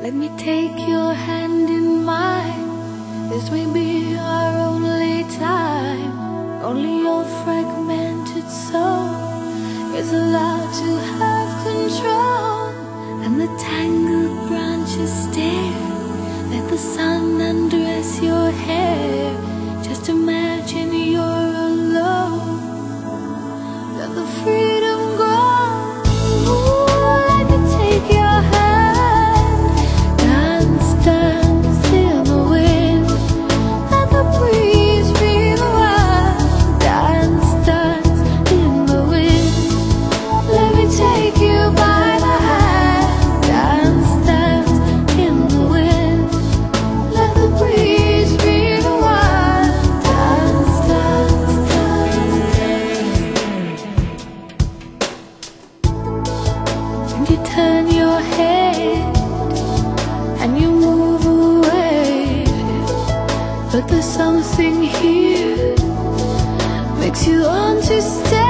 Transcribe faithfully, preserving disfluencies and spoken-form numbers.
Let me take your hand in mine. This may be our only time. Only your fragmented soul is allowed to have control. And the tangled branches stare. Let the sun undress your hair. Just imagine you're alone. Let the freedom grow. Ooh, let me take your hand. Dance, dance in the wind. Let the breeze feel around. Dance, dance in the wind. Let me take you by the hand. Dance, dance in the wind. Let the breeze feel around. Dance, dance, dance. And you turn your head and you move away, but there's something here makes you want to stay.